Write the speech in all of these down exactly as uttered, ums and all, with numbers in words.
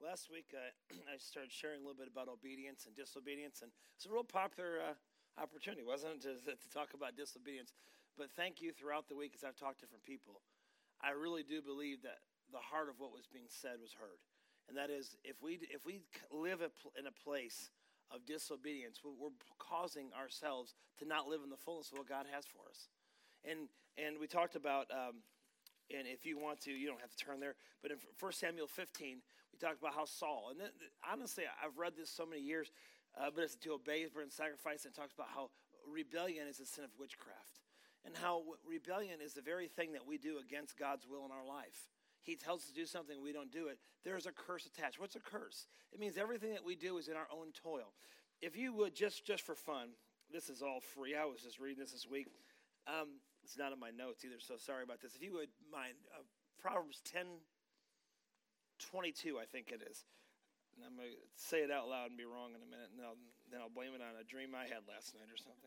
Last week, uh, I started sharing a little bit about obedience and disobedience, and it's a real popular uh, opportunity, wasn't it, to, to talk about disobedience? But thank you throughout the week as I've talked to different people. I really do believe that the heart of what was being said was heard, and that is, if we if we live in a place of disobedience, we're causing ourselves to not live in the fullness of what God has for us. And and we talked about. Um, And if you want to, you don't have to turn there. But in First Samuel fifteen, we talked about how Saul, and then, honestly, I've read this so many years, uh, but it's to obey, burn, sacrifice, and it talks about how rebellion is a sin of witchcraft. And how rebellion is the very thing that we do against God's will in our life. He tells us to do something, we don't do it. There's a curse attached. What's a curse? It means everything that we do is in our own toil. If you would, just, just for fun, this is all free. I was just reading this this week. Um, It's not in my notes either, so sorry about this. If you would mind, uh, Proverbs ten twenty-two, I think it is. And I'm going to say it out loud and be wrong in a minute, and then I'll, then I'll blame it on a dream I had last night or something.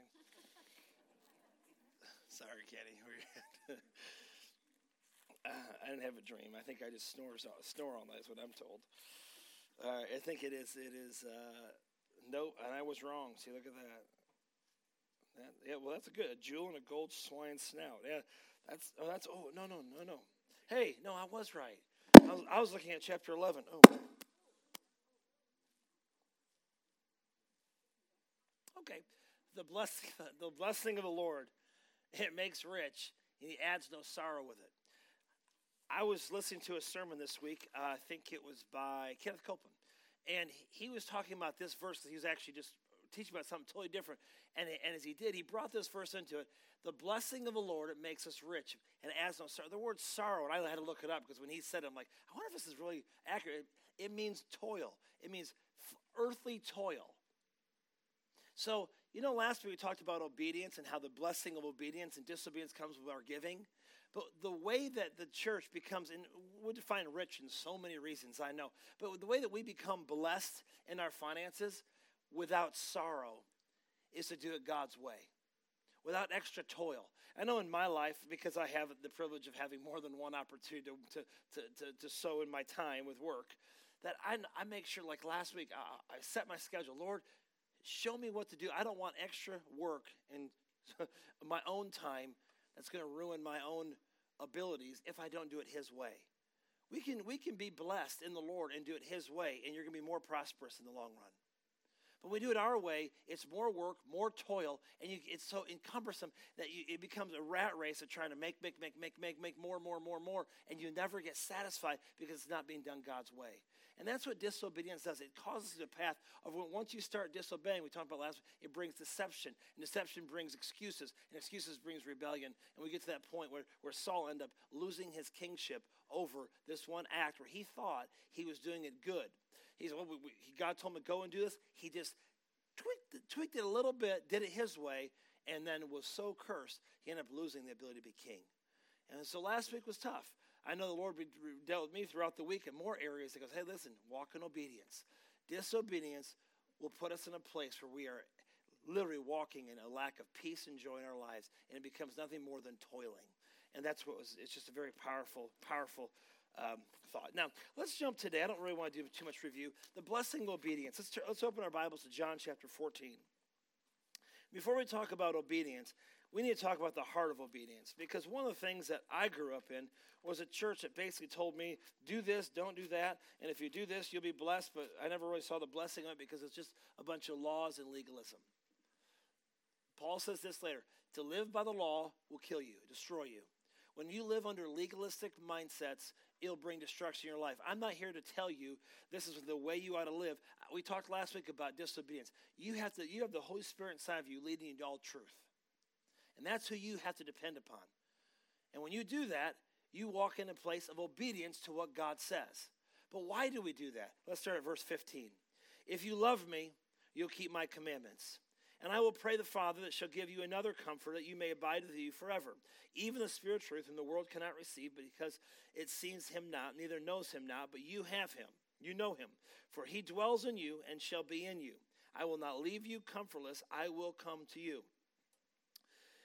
Sorry, Kenny. uh, I didn't have a dream. I think I just snore, snore all night is what I'm told. Uh, I think it is, it is, uh, nope, and I was wrong. See, look at that. That, yeah, well, that's a good a jewel and a gold swine snout. Yeah, that's oh, that's oh no no no no. Hey, no, I was right. I was, I was looking at chapter eleven. Oh, okay. The blessing, the blessing of the Lord, it makes rich, and He adds no sorrow with it. I was listening to a sermon this week. Uh, I think it was by Kenneth Copeland, and he was talking about this verse that he was actually just teaching about something totally different. And, and as he did, he brought this verse into it. The blessing of the Lord, it makes us rich and adds no sorrow. The word sorrow, and I had to look it up because when he said it, I'm like, I wonder if this is really accurate. It, it means toil. It means f- earthly toil. So, you know, last week we talked about obedience and how the blessing of obedience and disobedience comes with our giving. But the way that the church becomes, and we define rich in so many reasons, I know, but the way that we become blessed in our finances without sorrow is to do it God's way, without extra toil. I know in my life, because I have the privilege of having more than one opportunity to to to, to sow in my time with work, that I, I make sure, like last week, I, I set my schedule. Lord, show me what to do. I don't want extra work in my own time that's going to ruin my own abilities if I don't do it His way. We can we can be blessed in the Lord and do it His way, and you're going to be more prosperous in the long run. But when we do it our way, it's more work, more toil, and you, it's so encumbersome that you, it becomes a rat race of trying to make, make, make, make, make, make more, more, more, more, and you never get satisfied because it's not being done God's way. And that's what disobedience does. It causes you a path of when, once you start disobeying, we talked about last week, it brings deception, and deception brings excuses, and excuses brings rebellion, and we get to that point where, where Saul ended up losing his kingship over this one act where he thought he was doing it good. He's well, we, we, God told him to go and do this. He just tweaked, tweaked it a little bit, did it his way, and then was so cursed, he ended up losing the ability to be king. And so last week was tough. I know the Lord dealt with me throughout the week in more areas. He goes, hey, listen, walk in obedience. Disobedience will put us in a place where we are literally walking in a lack of peace and joy in our lives, and it becomes nothing more than toiling. And that's what was, it's just a very powerful, powerful Um, thought. Now, let's jump today. I don't really want to do too much review. The blessing of obedience. Let's, let's open our Bibles to John chapter fourteen. Before we talk about obedience, we need to talk about the heart of obedience, because one of the things that I grew up in was a church that basically told me, do this, don't do that, and if you do this, you'll be blessed, but I never really saw the blessing of it because it's just a bunch of laws and legalism. Paul says this later, to live by the law will kill you, destroy you. When you live under legalistic mindsets, it'll bring destruction in your life. I'm not here to tell you this is the way you ought to live. We talked last week about disobedience. You have to. You have the Holy Spirit inside of you leading you to all truth. And that's who you have to depend upon. And when you do that, you walk in a place of obedience to what God says. But why do we do that? Let's start at verse fifteen. If you love me, you'll keep my commandments. And I will pray the Father that shall give you another comfort, that you may abide with you forever. Even the Spirit of truth whom the world cannot receive, but because it sees him not, neither knows him not, but you have him. You know him. For he dwells in you and shall be in you. I will not leave you comfortless. I will come to you.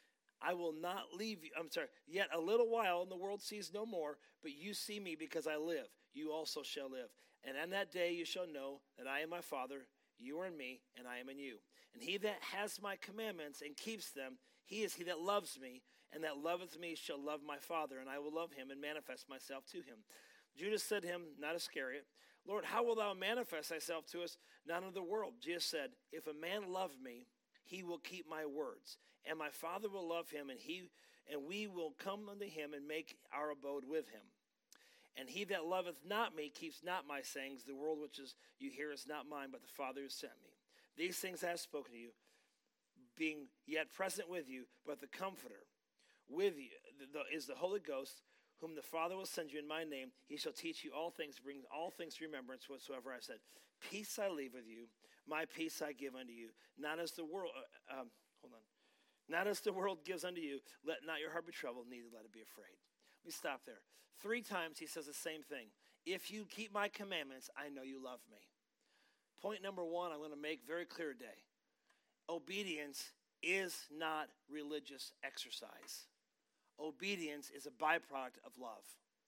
I will not leave you. I'm sorry. Yet a little while, and the world sees no more, but you see me because I live. You also shall live. And on that day you shall know that I am my Father, you are in me, and I am in you. And he that has my commandments and keeps them, he is he that loves me, and that loveth me shall love my Father, and I will love him and manifest myself to him. Judas said to him, not Iscariot, Lord, how wilt thou manifest thyself to us, not of the world? Jesus said, if a man love me, he will keep my words, and my Father will love him, and he and we will come unto him and make our abode with him. And he that loveth not me keeps not my sayings. The world which is you hear is not mine, but the Father who sent me. These things I have spoken to you, being yet present with you, but the Comforter with you the, the, is the Holy Ghost, whom the Father will send you in my name. He shall teach you all things, bring all things to remembrance whatsoever I said. Peace I leave with you, my peace I give unto you. Not as the world, uh, um, hold on, not as the world gives unto you. Let not your heart be troubled, neither let it be afraid. Let me stop there. Three times he says the same thing. If you keep my commandments, I know you love me. Point number one, I'm going to make very clear today. Obedience is not religious exercise. Obedience is a byproduct of love.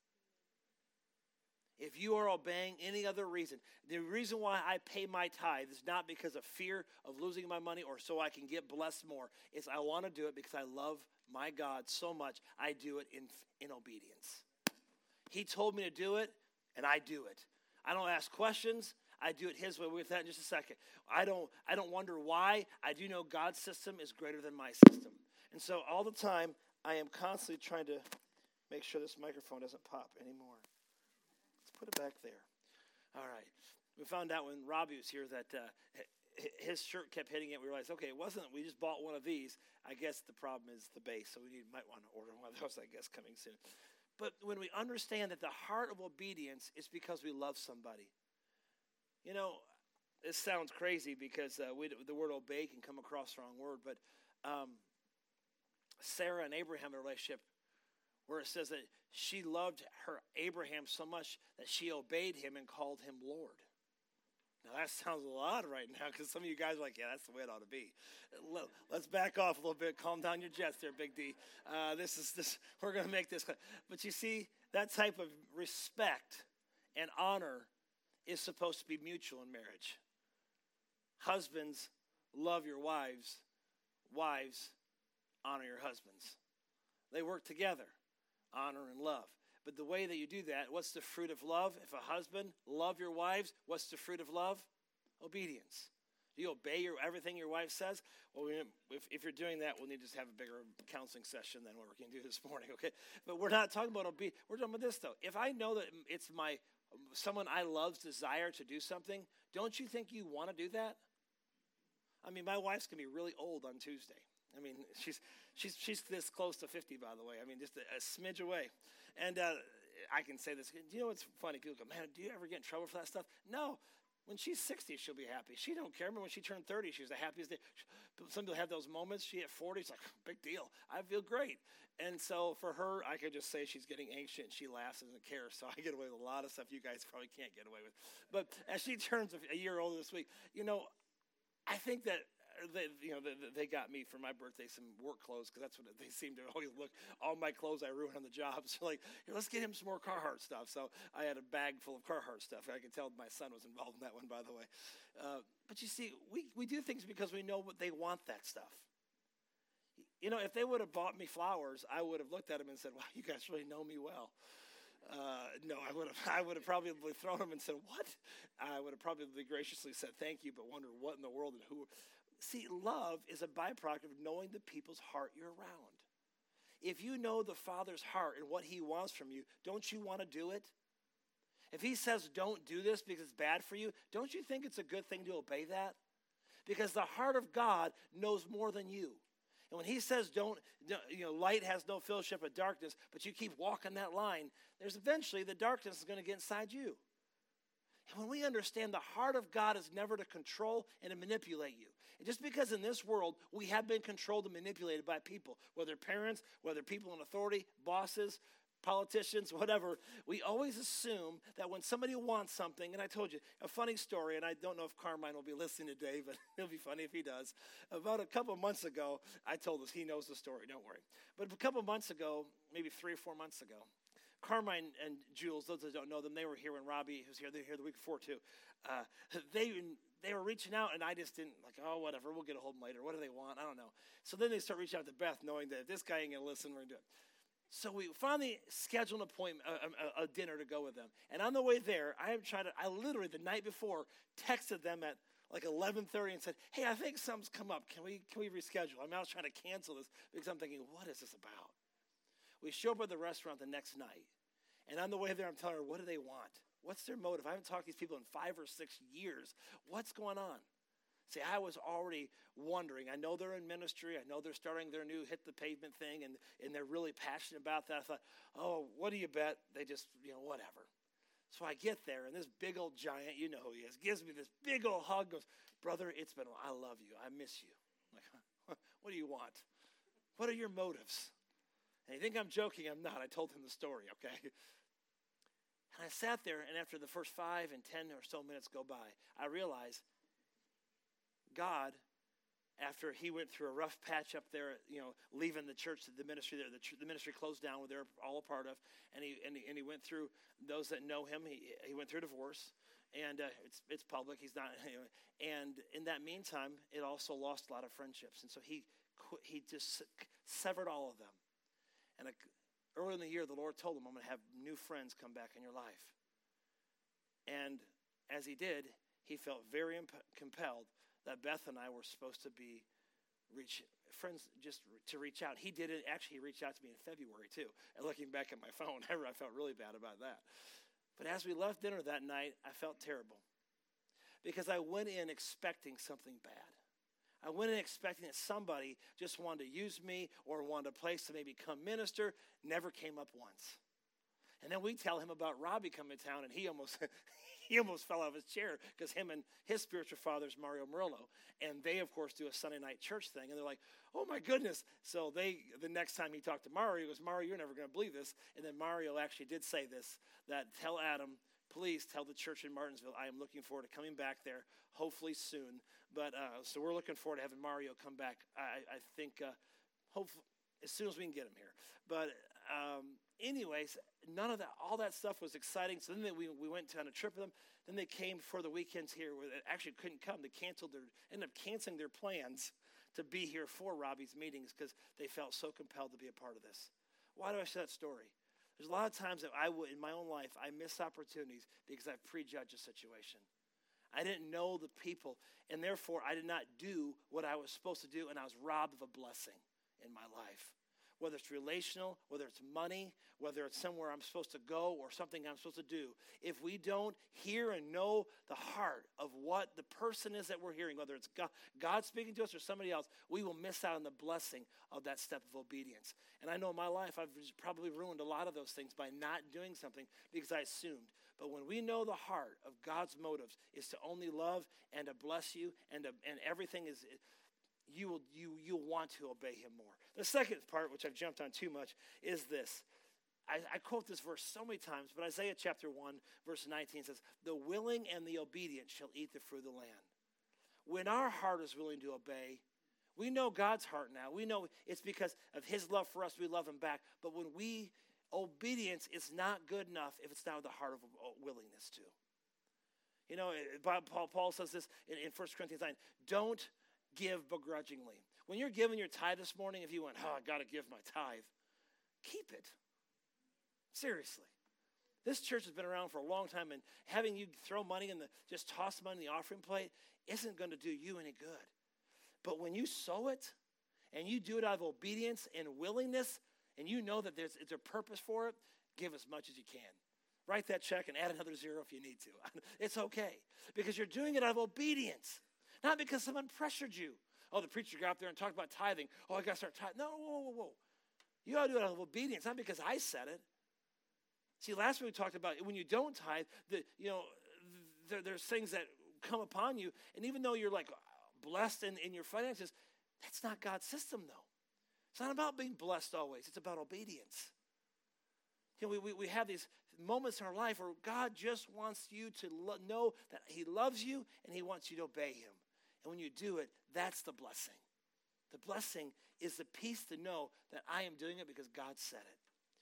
If you are obeying any other reason, the reason why I pay my tithe is not because of fear of losing my money or so I can get blessed more. It's I want to do it because I love my God so much, I do it in, in obedience. He told me to do it, and I do it. I don't ask questions. I do it his way. We'll get that in just a second. I don't, I don't wonder why. I do know God's system is greater than my system. And so all the time, I am constantly trying to make sure this microphone doesn't pop anymore. Let's put it back there. All right. We found out when Robbie was here that uh, his shirt kept hitting it. We realized, okay, it wasn't, we just bought one of these. I guess the problem is the base, so we need, might want to order one of those, I guess, coming soon. But when we understand that the heart of obedience is because we love somebody. You know, this sounds crazy because uh, we, the word obey can come across the wrong word, but um, Sarah and Abraham had a relationship where it says that she loved her Abraham so much that she obeyed him and called him Lord. Now that sounds a lot right now because some of you guys are like, yeah, that's the way it ought to be. Let's back off a little bit. Calm down your jets there, Big D. Uh, this is this. We're going to make this. But you see, that type of respect and honor is supposed to be mutual in marriage. Husbands, love your wives. Wives, honor your husbands. They work together, honor and love. But the way that you do that, what's the fruit of love? If a husband, love your wives, what's the fruit of love? Obedience. Do you obey your, everything your wife says? Well, we, if, if you're doing that, we'll need to have a bigger counseling session than what we're going to do this morning, okay? But we're not talking about obedience. We're talking about this, though. If I know that it's my someone I love's desire to do something, don't you think you want to do that? I mean, my wife's going to be really old on Tuesday. I mean, she's she's she's this close to fifty, by the way. I mean, just a, a smidge away. And uh, I can say this. Do you know what's funny? People go, man, do you ever get in trouble for that stuff? No. When she's sixty, she'll be happy. She don't care. Remember when she turned thirty, she was the happiest day. Some people have those moments. She at forty, it's like, big deal. I feel great. And so for her, I could just say she's getting anxious, and she laughs and doesn't care. So I get away with a lot of stuff you guys probably can't get away with. But as she turns a year older this week, you know, I think that They, you know, they, they got me for my birthday some work clothes because that's what they seem to always look. All my clothes I ruin on the job. So like, here, let's get him some more Carhartt stuff. So I had a bag full of Carhartt stuff. I could tell my son was involved in that one, by the way. Uh, but you see, we, we do things because we know what they want that stuff. You know, if they would have bought me flowers, I would have looked at them and said, wow, you guys really know me well. Uh, no, I would have I would have probably thrown them and said, what? I would have probably graciously said thank you, but wondered what in the world and who. See, love is a byproduct of knowing the people's heart you're around. If you know the Father's heart and what he wants from you, don't you want to do it? If he says don't do this because it's bad for you, don't you think it's a good thing to obey that? Because the heart of God knows more than you. And when he says don't, you know, light has no fellowship with darkness, but you keep walking that line, there's eventually the darkness is going to get inside you. And when we understand the heart of God is never to control and to manipulate you. And just because in this world we have been controlled and manipulated by people, whether parents, whether people in authority, bosses, politicians, whatever, we always assume that when somebody wants something, and I told you a funny story, and I don't know if Carmine will be listening today, but it'll be funny if he does. About a couple months ago, I told us, he knows the story, don't worry. But a couple months ago, maybe three or four months ago, Carmine and Jules, those that don't know them, they were here when Robbie was here. They were here the week before, too. Uh, they they were reaching out, and I just didn't, like, oh, whatever, we'll get a hold of them later. What do they want? I don't know. So then they start reaching out to Beth, knowing that if this guy ain't going to listen, we're going to do it. So we finally scheduled an appointment, a, a, a dinner to go with them. And on the way there, I am trying to, I literally, the night before, texted them at like eleven thirty and said, hey, I think something's come up. Can we can we reschedule? I mean, I was trying to cancel this because I'm thinking, what is this about? We show up at the restaurant the next night. And on the way there, I'm telling her, what do they want? What's their motive? I haven't talked to these people in five or six years. What's going on? See, I was already wondering. I know they're in ministry. I know they're starting their new Hit the Pavement thing, and, and they're really passionate about that. I thought, oh, what do you bet? They just, you know, whatever. So I get there, and this big old giant, you know who he is, gives me this big old hug, goes, brother, it's been, I love you. I miss you. I'm like, what do you want? What are your motives? And you think I'm joking? I'm not. I told him the story, okay? And I sat there, and after the first five and ten or so minutes go by, I realized God, after he went through a rough patch up there, you know, leaving the church, the ministry there, the, the ministry closed down, where they're all a part of, and he and he, and he went through, those that know him, he he went through divorce, and uh, it's it's public. He's not, anyway. And in that meantime, it also lost a lot of friendships, and so he he just severed all of them. And a, early in the year, the Lord told him, I'm going to have new friends come back in your life. And as he did, he felt very imp- compelled that Beth and I were supposed to be reach friends, just to reach out. He did it. Actually, he reached out to me in February, too. And looking back at my phone, I felt really bad about that. But as we left dinner that night, I felt terrible because I went in expecting something bad. I went in expecting that somebody just wanted to use me or wanted a place to maybe come minister. Never came up once. And then we tell him about Robbie coming to town, and he almost he almost fell out of his chair because him and his spiritual father is Mario Murillo. And they, of course, do a Sunday night church thing. And they're like, oh, my goodness. So they, the next time he talked to Mario, he goes, Mario, you're never going to believe this. And then Mario actually did say this, that tell Adam, please tell the church in Martinsville, I am looking forward to coming back there, hopefully soon. But uh, so we're looking forward to having Mario come back, I, I think, uh, hopefully, as soon as we can get him here. But um, anyways, none of that, all that stuff was exciting. So then they, we we went on a trip with them. Then they came for the weekends here where they actually couldn't come. They canceled their, ended up canceling their plans to be here for Robbie's meetings because they felt so compelled to be a part of this. Why do I share that story? There's a lot of times that I would, in my own life, I miss opportunities because I prejudge a situation. I didn't know the people, and therefore I did not do what I was supposed to do, and I was robbed of a blessing in my life. Whether it's relational, whether it's money, whether it's somewhere I'm supposed to go or something I'm supposed to do. If we don't hear and know the heart of what the person is that we're hearing, whether it's God, God speaking to us or somebody else, we will miss out on the blessing of that step of obedience. And I know in my life I've probably ruined a lot of those things by not doing something because I assumed. But when we know the heart of God's motives is to only love and to bless you and to, and everything is, you will you you'll want to obey him more. The second part, which I've jumped on too much, is this. I, I quote this verse so many times, but Isaiah chapter one, verse nineteen says, the willing and the obedient shall eat the fruit of the land. When our heart is willing to obey, we know God's heart now. We know it's because of his love for us, we love him back. But when we, obedience is not good enough if it's not with the heart of willingness to. You know, Paul, Paul says this in, in First Corinthians nine, don't give begrudgingly. When you're giving your tithe this morning, if you went, oh, I got to give my tithe, keep it. Seriously. This church has been around for a long time, and having you throw money in the, just toss money in the offering plate isn't going to do you any good. But when you sow it, and you do it out of obedience and willingness, and you know that there's, there's a purpose for it, give as much as you can. Write that check and add another zero if you need to. It's okay. Because you're doing it out of obedience. Not because someone pressured you. Oh, the preacher got up there and talked about tithing. Oh, I got to start tithing. No, whoa, whoa, whoa. You got to do it out of obedience, not because I said it. See, last week we talked about when you don't tithe, the, you know, there, there's things that come upon you. And even though you're like blessed in, in your finances, that's not God's system, though. It's not about being blessed always. It's about obedience. You know, we, we, we have these moments in our life where God just wants you to lo- know that he loves you and he wants you to obey him. And when you do it, that's the blessing. The blessing is the peace to know that I am doing it because God said it.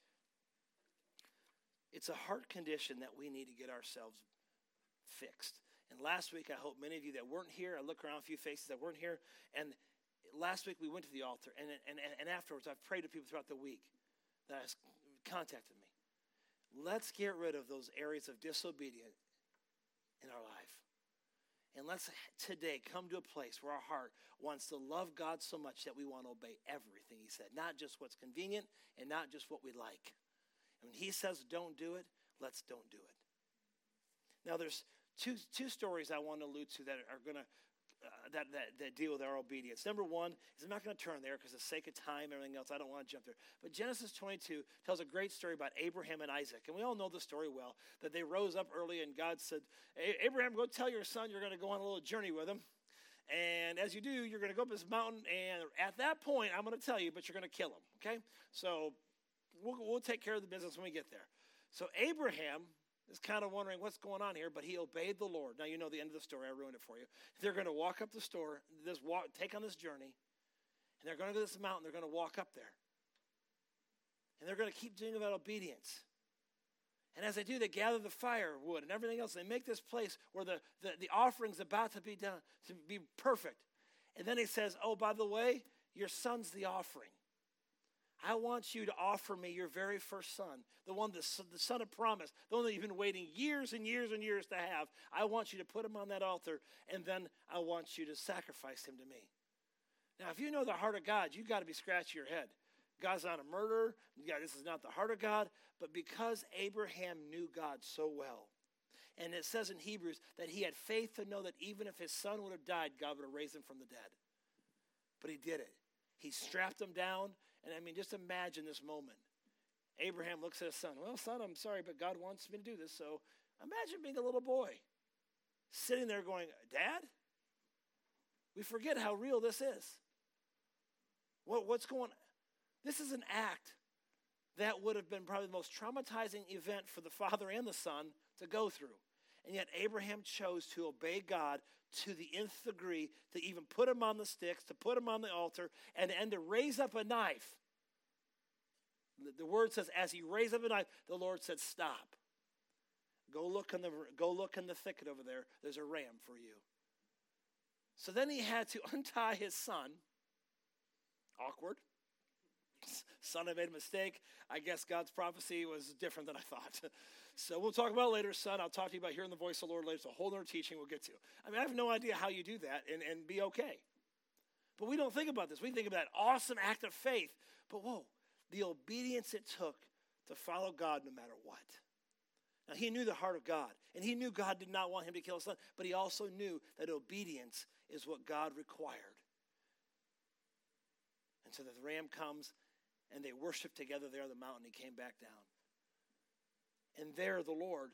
It's a heart condition that we need to get ourselves fixed. And last week, I hope many of you that weren't here, I look around a few faces that weren't here, and last week we went to the altar, and, and, and afterwards I've prayed to people throughout the week that have contacted me. Let's get rid of those areas of disobedience in our life. And let's today come to a place where our heart wants to love God so much that we want to obey everything he said, not just what's convenient and not just what we like. And when he says don't do it, let's don't do it. Now there's two two stories I want to allude to that are going to uh, that, that that deal with our obedience. Number one is, I'm not going to turn there because of the sake of time and everything else. I don't want to jump there. But Genesis twenty-two tells a great story about Abraham and Isaac. And we all know the story well, that they rose up early and God said, Abraham, go tell your son you're going to go on a little journey with him. And as you do, you're going to go up this mountain. And at that point, I'm going to tell you, but you're going to kill him. Okay? So we'll, we'll take care of the business when we get there. So Abraham is kind of wondering what's going on here, but he obeyed the Lord. Now you know the end of the story. I ruined it for you. They're going to walk up the store, this walk, take on this journey, and they're going to go to this mountain. They're going to walk up there. And they're going to keep doing that obedience. And as they do, they gather the firewood and everything else. They make this place where the, the, the offering's about to be done, to be perfect. And then he says, oh, by the way, your son's the offering. I want you to offer me your very first son, the one, the, the son of promise, the one that you've been waiting years and years and years to have. I want you to put him on that altar, and then I want you to sacrifice him to me. Now, if you know the heart of God, you've got to be scratching your head. God's not a murderer. God, this is not the heart of God. But because Abraham knew God so well, and it says in Hebrews that he had faith to know that even if his son would have died, God would have raised him from the dead. But he did it. He strapped him down. And I mean, just imagine this moment. Abraham looks at his son. Well, son, I'm sorry, but God wants me to do this. So imagine being a little boy sitting there going, Dad? We forget how real this is. What, what's going on? This is an act that would have been probably the most traumatizing event for the father and the son to go through. And yet Abraham chose to obey God to the nth degree, to even put him on the sticks, to put him on the altar, and, and to raise up a knife. The, the word says, as he raised up a knife, the Lord said, stop. Go look in the go look in the thicket over there. There's a ram for you. So then he had to untie his son. Awkward. Son, I made a mistake. I guess God's prophecy was different than I thought. So we'll talk about it later, son. I'll talk to you about hearing the voice of the Lord later. It's a whole other teaching we'll get to. I mean, I have no idea how you do that and, and be okay. But we don't think about this. We think of that awesome act of faith. But whoa, the obedience it took to follow God no matter what. Now, he knew the heart of God. And he knew God did not want him to kill his son. But he also knew that obedience is what God required. And so the ram comes, and they worshiped together there on the mountain. He came back down. And there the Lord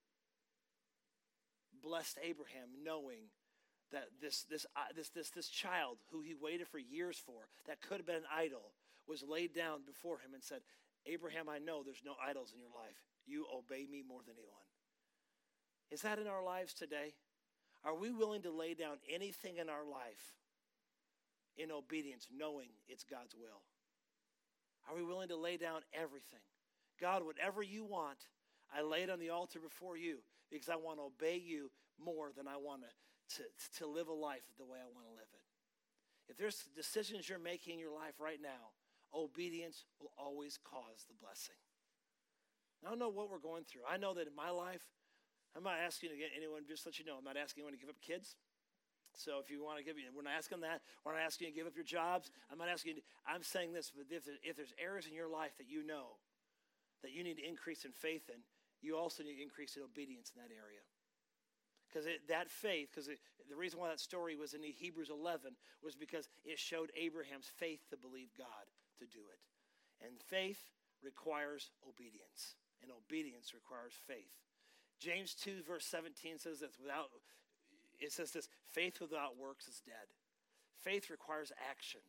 blessed Abraham, knowing that this, this, uh, this, this, this child who he waited for years for, that could have been an idol, was laid down before him and said, Abraham, I know there's no idols in your life. You obey me more than anyone. Is that in our lives today? Are we willing to lay down anything in our life in obedience, knowing it's God's will? Are we willing to lay down everything? God, whatever you want, I lay it on the altar before you because I want to obey you more than I want to, to, to live a life the way I want to live it. If there's decisions you're making in your life right now, obedience will always cause the blessing. I don't know what we're going through. I know that in my life, I'm not asking to get anyone, just to let you know, I'm not asking anyone to give up kids. So if you want to give, we're not asking that. We're not asking you to give up your jobs. I'm not asking you to, I'm saying this, but if, there, if there's areas in your life that you know that you need to increase in faith in, you also need to increase in obedience in that area. Because that faith, because the reason why that story was in Hebrews eleven was because it showed Abraham's faith to believe God to do it. And faith requires obedience. And obedience requires faith. James two verse seventeen says this, without, it says this, faith without works is dead. Faith requires action.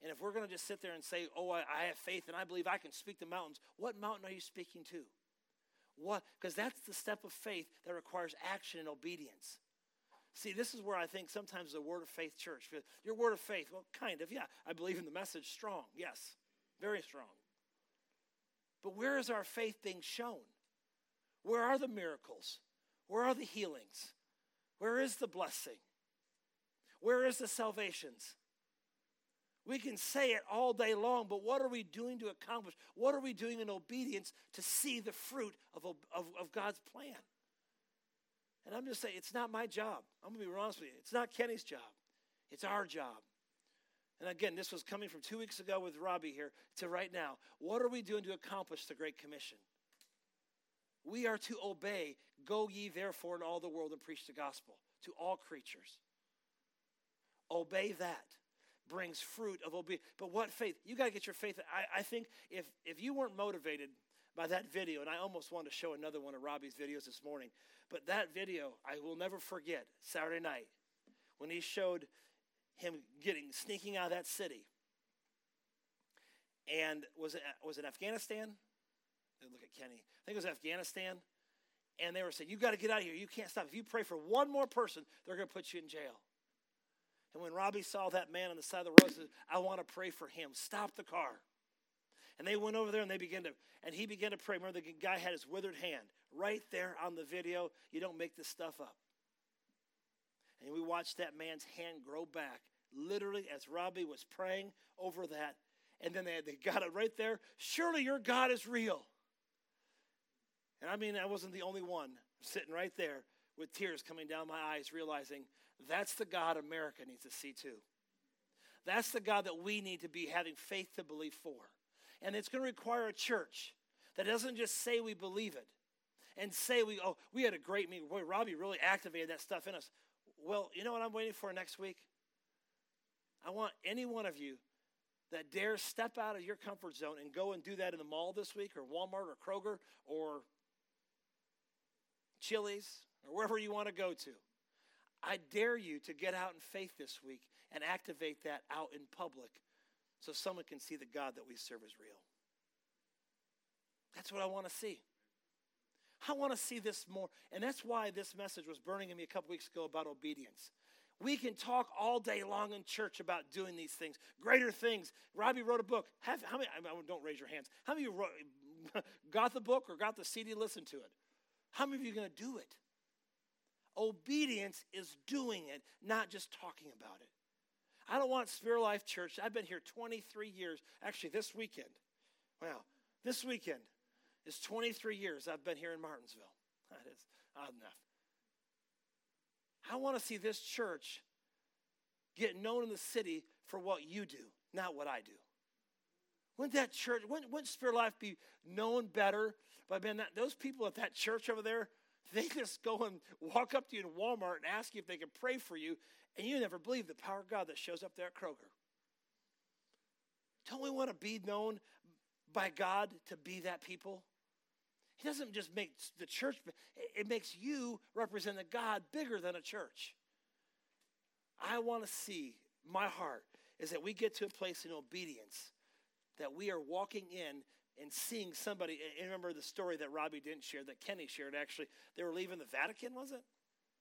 And if we're going to just sit there and say, oh, I, I have faith and I believe I can speak to mountains, what mountain are you speaking to? What? Because that's the step of faith that requires action and obedience. See, this is where I think sometimes the Word of Faith church, your Word of Faith, well, kind of, yeah. I believe in the message strong, yes, very strong. But where is our faith being shown? Where are the miracles? Where are the healings? Where is the blessing? Where is the salvations? We can say it all day long, but what are we doing to accomplish? What are we doing in obedience to see the fruit of, of, of God's plan? And I'm just saying, it's not my job. I'm going to be honest with you. It's not Kenny's job. It's our job. And again, this was coming from two weeks ago with Robbie here to right now. What are we doing to accomplish the Great Commission? We are to obey, go ye therefore in all the world and preach the gospel to all creatures. Obey that. Brings fruit of obedience. But what faith? You got to get your faith. I, I think if, if you weren't motivated by that video, and I almost wanted to show another one of Robbie's videos this morning, but that video, I will never forget, Saturday night, when he showed him getting, sneaking out of that city. And was it, was it Afghanistan? Look at Kenny. I think it was Afghanistan. And they were saying, you got to get out of here. You can't stop. If you pray for one more person, they're going to put you in jail. And when Robbie saw that man on the side of the road, he said, I want to pray for him. Stop the car. And they went over there and they began to, and he began to pray. Remember, the guy had his withered hand right there on the video. You don't make this stuff up. And we watched that man's hand grow back, literally as Robbie was praying over that. And then they, they got it right there. Surely your God is real. And I mean, I wasn't the only one sitting right there with tears coming down my eyes, realizing that's the God America needs to see too. That's the God that we need to be having faith to believe for. And it's going to require a church that doesn't just say we believe it and say we, oh, we had a great meeting. Boy, Robbie really activated that stuff in us. Well, you know what I'm waiting for next week? I want any one of you that dares step out of your comfort zone and go and do that in the mall this week or Walmart or Kroger or Chili's or wherever you want to go to. I dare you to get out in faith this week and activate that out in public so someone can see the God that we serve is real. That's what I want to see. I want to see this more. And that's why this message was burning in me a couple weeks ago about obedience. We can talk all day long in church about doing these things, greater things. Robbie wrote a book. Have, how many? I mean, don't raise your hands. How many of you wrote, got the book or got the C D, listened to it? How many of you are going to do it? Obedience is doing it, not just talking about it. I don't want Spirit Life Church. I've been here twenty-three years. Actually, this weekend. Wow. This weekend is twenty-three years I've been here in Martinsville. That is odd enough. I want to see this church get known in the city for what you do, not what I do. Wouldn't that church, wouldn't, wouldn't Spirit Life be known better by being that, those people at that church over there, they just go and walk up to you in Walmart and ask you if they can pray for you, and you never believe the power of God that shows up there at Kroger. Don't we want to be known by God to be that people? He doesn't just make the church, it makes you represent a God bigger than a church. I want to see, my heart is that we get to a place in obedience that we are walking in and seeing somebody. And remember the story that Robbie didn't share, that Kenny shared actually. They were leaving the Vatican, was it?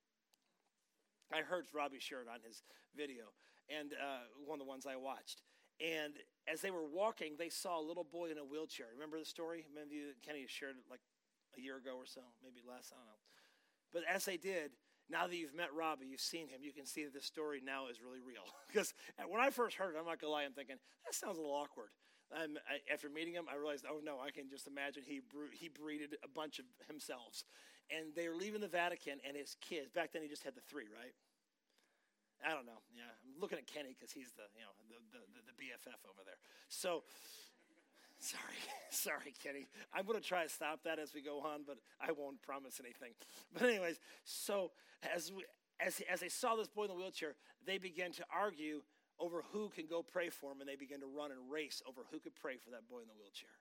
I heard Robbie share it on his video, and uh, one of the ones I watched. And as they were walking, they saw a little boy in a wheelchair. Remember the story? Maybe Kenny shared it like a year ago or so, maybe less, I don't know. But as they did, now that you've met Robbie, you've seen him, you can see that this story now is really real. Because when I first heard it, I'm not going to lie, I'm thinking, that sounds a little awkward. Um, I, after meeting him, I realized, oh no, I can just imagine he bre- he breeded a bunch of himself. And they were leaving the Vatican, and his kids, back then he just had the three, right? I don't know. Yeah, I'm looking at Kenny because he's the, you know, the, the, the B F F over there. So, sorry, sorry, Kenny. I'm going to try to stop that as we go on, but I won't promise anything. But anyways, so as we, as as they saw this boy in the wheelchair, they began to argue over who can go pray for him, and they began to run and race over who could pray for that boy in the wheelchair.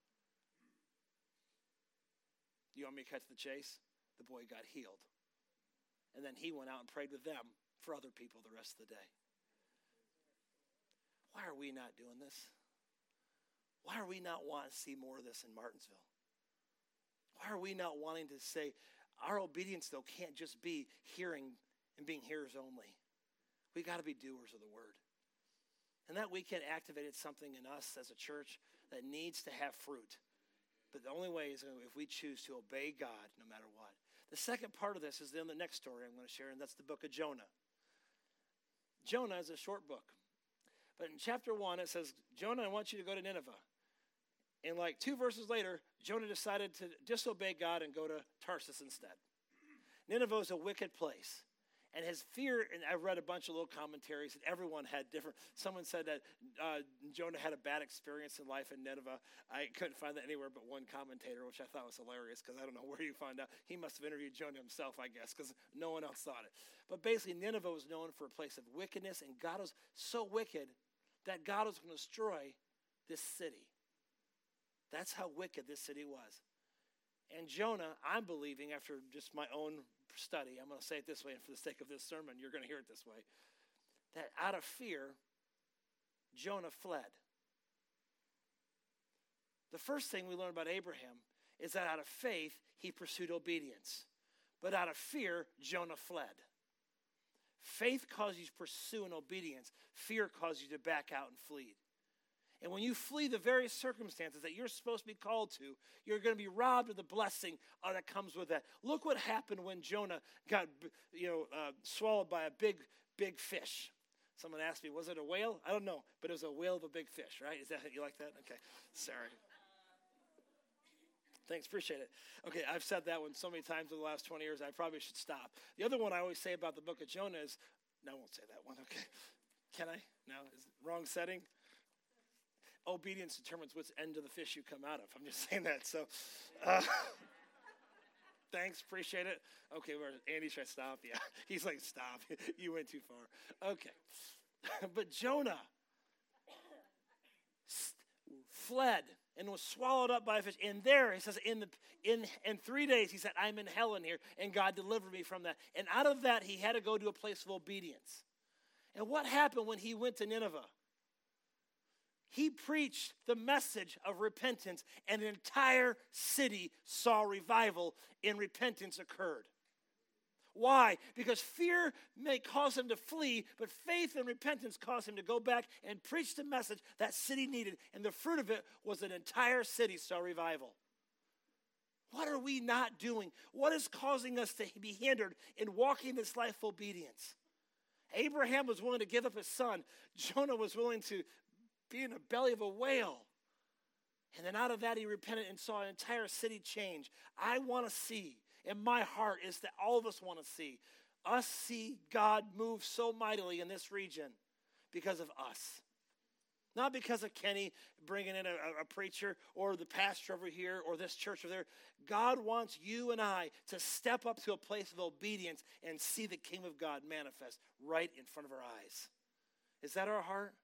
You want me to cut to the chase? The boy got healed. And then he went out and prayed with them for other people the rest of the day. why are we not doing this? Why are we not wanting to see more of this in Martinsville? Why are we not wanting to say, our obedience, though, can't just be hearing and being hearers only. We got to be doers of the word. And that weekend activated something in us as a church that needs to have fruit. But the only way is if we choose to obey God no matter what. The second part of this is in the next story I'm going to share, and that's the book of Jonah. Jonah is a short book. But in chapter one, it says, Jonah, I want you to go to Nineveh. And like two verses later, Jonah decided to disobey God and go to Tarsus instead. Nineveh is a wicked place. And his fear, and I read a bunch of little commentaries, and everyone had different. Someone said that uh, Jonah had a bad experience in life in Nineveh. I couldn't find that anywhere but one commentator, which I thought was hilarious because I don't know where you find out. He must have interviewed Jonah himself, I guess, because no one else thought it. But basically, Nineveh was known for a place of wickedness, and God was so wicked that God was going to destroy this city. That's how wicked this city was. And Jonah, I'm believing, after just my own study, I'm going to say it this way, and for the sake of this sermon, you're going to hear it this way, that out of fear, Jonah fled. The first thing we learn about Abraham is that out of faith, he pursued obedience. But out of fear, Jonah fled. Faith causes you to pursue an obedience. Fear causes you to back out and flee. And when you flee the very circumstances that you're supposed to be called to, you're going to be robbed of the blessing that comes with that. Look what happened when Jonah got, you know, uh, swallowed by a big, big fish. Someone asked me, was it a whale? I don't know, but it was a whale of a big fish, right? Is that, you like that? Okay, sorry. Thanks, appreciate it. Okay, I've said that one so many times in the last twenty years, I probably should stop. The other one I always say about the book of Jonah is, no, I won't say that one, okay. Can I? No, is wrong setting? Obedience determines which end of the fish you come out of. I'm just saying that. So, uh, thanks, appreciate it. Okay, where Andy's trying to stop. Yeah, he's like, stop. You went too far. Okay, but Jonah fled and was swallowed up by a fish. And there, he says, in the in in three days, he said, I'm in hell in here, and God delivered me from that. And out of that, he had to go to a place of obedience. And what happened when he went to Nineveh? He preached the message of repentance, and an entire city saw revival, and repentance occurred. Why? Because fear may cause him to flee, but faith and repentance caused him to go back and preach the message that city needed, and the fruit of it was an entire city saw revival. What are we not doing? What is causing us to be hindered in walking this life of obedience? Abraham was willing to give up his son. Jonah was willing to be in the belly of a whale. And then out of that, he repented and saw an entire city change. I want to see, and my heart is that all of us want to see, us see God move so mightily in this region because of us. Not because of Kenny bringing in a, a preacher or the pastor over here or this church over there. God wants you and I to step up to a place of obedience and see the kingdom of God manifest right in front of our eyes. Is that our heart?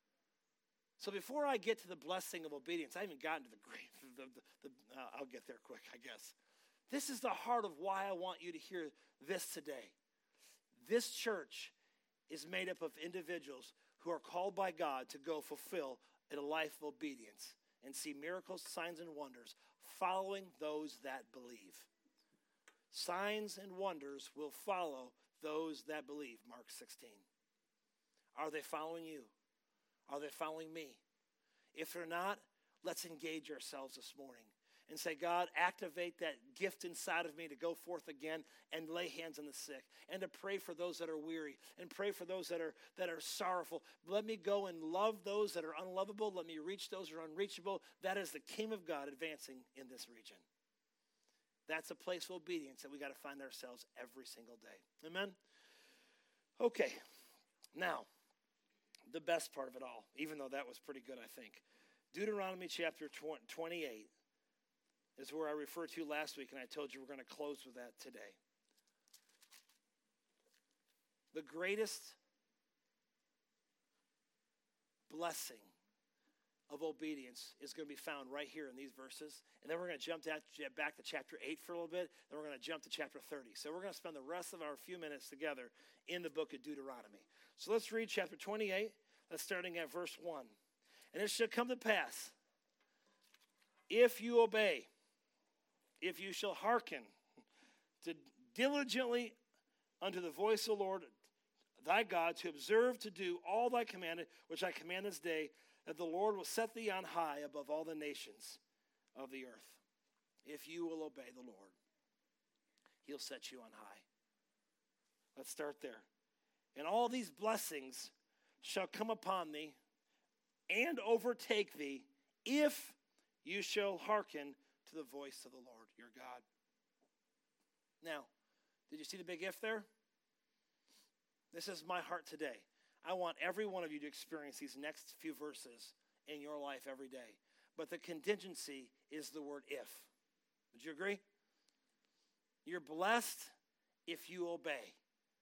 So before I get to the blessing of obedience, I haven't gotten to the great, the, the, the, uh, I'll get there quick, I guess. This is the heart of why I want you to hear this today. This church is made up of individuals who are called by God to go fulfill a life of obedience and see miracles, signs, and wonders following those that believe. Signs and wonders will follow those that believe, Mark sixteen. Are they following you? Are they following me? If they're not, let's engage ourselves this morning and say, God, activate that gift inside of me to go forth again and lay hands on the sick and to pray for those that are weary and pray for those that are that are sorrowful. Let me go and love those that are unlovable. Let me reach those who are unreachable. That is the kingdom of God advancing in this region. That's a place of obedience that we got to find ourselves every single day. Amen? Okay, now, the best part of it all, even though that was pretty good, I think. Deuteronomy chapter twenty-eight is where I referred to last week, and I told you we're going to close with that today. The greatest blessing of obedience is going to be found right here in these verses. And then we're going to jump back to chapter eight for a little bit. Then we're going to jump to chapter thirty. So we're going to spend the rest of our few minutes together in the book of Deuteronomy. So let's read chapter twenty-eight, That's starting at verse one. And it shall come to pass, if you obey, if you shall hearken to diligently unto the voice of the Lord thy God, to observe to do all thy commanded, which I command this day, that the Lord will set thee on high above all the nations of the earth. If you will obey the Lord, he'll set you on high. Let's start there. And all these blessings shall come upon thee and overtake thee, if you shall hearken to the voice of the Lord your God. Now, did you see the big if there? This is my heart today. I want every one of you to experience these next few verses in your life every day. But the contingency is the word if. Would you agree? You're blessed if you obey.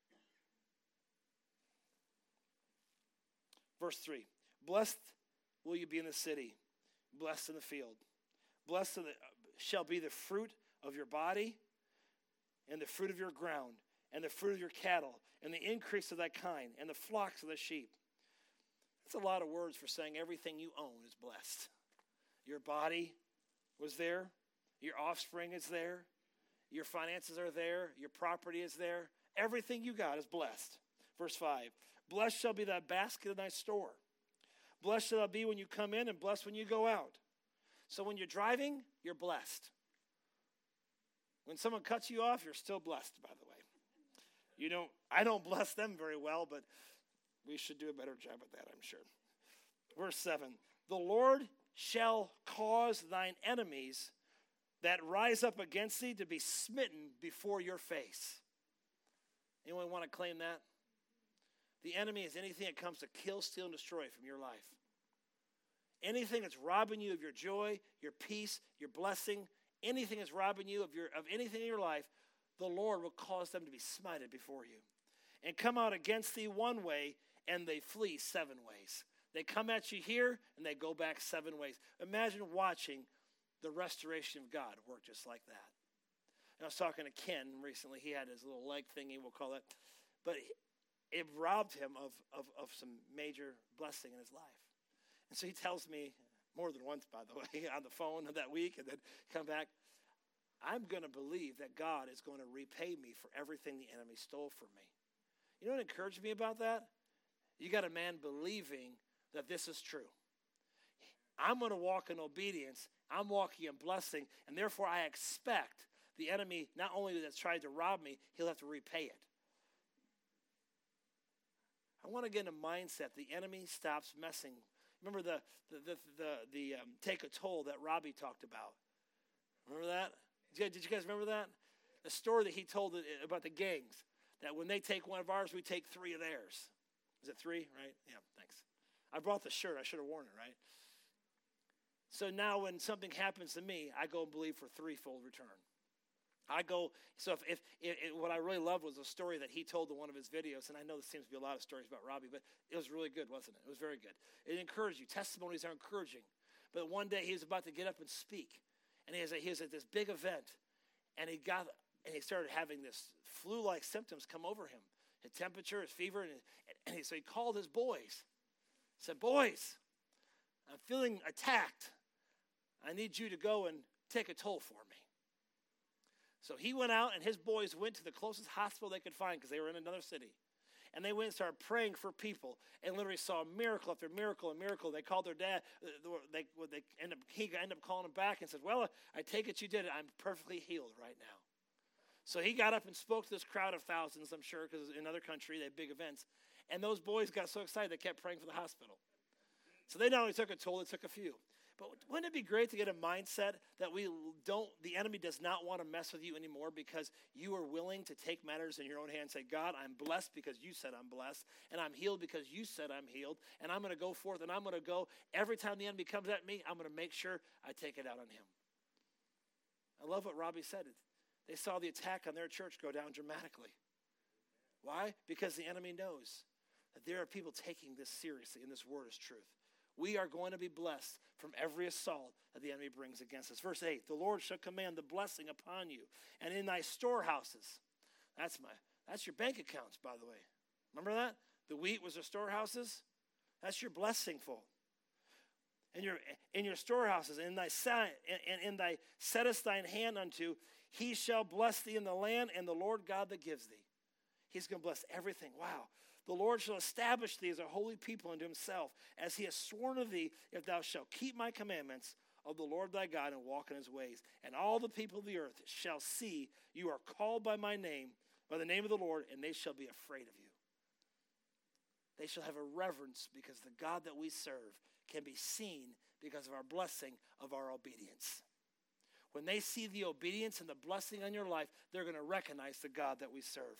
Verse three. Blessed will you be in the city, blessed in the field. Blessed the, shall be the fruit of your body, and the fruit of your ground, and the fruit of your cattle, and the increase of thy kind, and the flocks of the sheep. That's a lot of words for saying everything you own is blessed. Your body was there. Your offspring is there. Your finances are there. Your property is there. Everything you got is blessed. Verse five. Blessed shall be thy basket of thy store. Blessed shall thou be when you come in, and blessed when you go out. So when you're driving, you're blessed. When someone cuts you off, you're still blessed, by the way. You don't, I don't bless them very well, but we should do a better job at that, I'm sure. Verse seven. The Lord shall cause thine enemies that rise up against thee to be smitten before your face. Anyone want to claim that? The enemy is anything that comes to kill, steal, and destroy from your life. Anything that's robbing you of your joy, your peace, your blessing, anything that's robbing you of your of anything in your life, the Lord will cause them to be smited before you. And come out against thee one way, and they flee seven ways. They come at you here, and they go back seven ways. Imagine watching the restoration of God work just like that. And I was talking to Ken recently. He had his little leg thingy, we'll call it. But it robbed him of, of, of some major blessing in his life. And so he tells me, more than once, by the way, on the phone that week, and then come back, I'm going to believe that God is going to repay me for everything the enemy stole from me. You know what encouraged me about that? You got a man believing that this is true. I'm going to walk in obedience. I'm walking in blessing, and therefore I expect the enemy, not only that's tried to rob me, he'll have to repay it. I want to get in a mindset the enemy stops messing. Remember the the the the, the um, take a toll that Robbie talked about. Remember that? Did you, did you guys remember that? The story that he told about the gangs, that when they take one of ours, we take three of theirs. Is it three, right? Yeah, thanks. I brought the shirt. I should have worn it, right? So now when something happens to me, I go and believe for threefold return. I go, so if, if, if, if what I really loved was a story that he told in one of his videos, and I know there seems to be a lot of stories about Robbie, but it was really good, wasn't it? It was very good. It encouraged you. Testimonies are encouraging. But one day he was about to get up and speak, and he was, he was at this big event, and he got, and he started having this flu-like symptoms come over him. His temperature, his fever, and, and he, so he called his boys. He said, boys, I'm feeling attacked. I need you to go and take a toll for me. So he went out, and his boys went to the closest hospital they could find because they were in another city. And they went and started praying for people and literally saw miracle after miracle and miracle. They called their dad. They, they end up, he ended up calling him back and said, well, I take it you did it. I'm perfectly healed right now. So he got up and spoke to this crowd of thousands, I'm sure, because in another country they had big events. And those boys got so excited they kept praying for the hospital. So they not only took a toll, they took a few. But wouldn't it be great to get a mindset that we don't, the enemy does not want to mess with you anymore because you are willing to take matters in your own hand and say, God, I'm blessed because you said I'm blessed, and I'm healed because you said I'm healed, and I'm going to go forth, and I'm going to go. Every time the enemy comes at me, I'm going to make sure I take it out on him. I love what Robbie said. They saw the attack on their church go down dramatically. Why? Because the enemy knows that there are people taking this seriously, and this word is truth. We are going to be blessed from every assault that the enemy brings against us. Verse eight, the Lord shall command the blessing upon you, and in thy storehouses. That's my, that's your bank accounts, by the way. Remember that? The wheat was the storehouses. That's your blessingful. And your in your storehouses, and thy sign, and in thy settest thine hand unto, he shall bless thee in the land, and the Lord God that gives thee. He's going to bless everything. Wow. The Lord shall establish thee as a holy people unto himself, as he has sworn to thee, if thou shalt keep my commandments of the Lord thy God and walk in his ways. And all the people of the earth shall see you are called by my name, by the name of the Lord, and they shall be afraid of you. They shall have a reverence because the God that we serve can be seen because of our blessing of our obedience. When they see the obedience and the blessing on your life, they're going to recognize the God that we serve.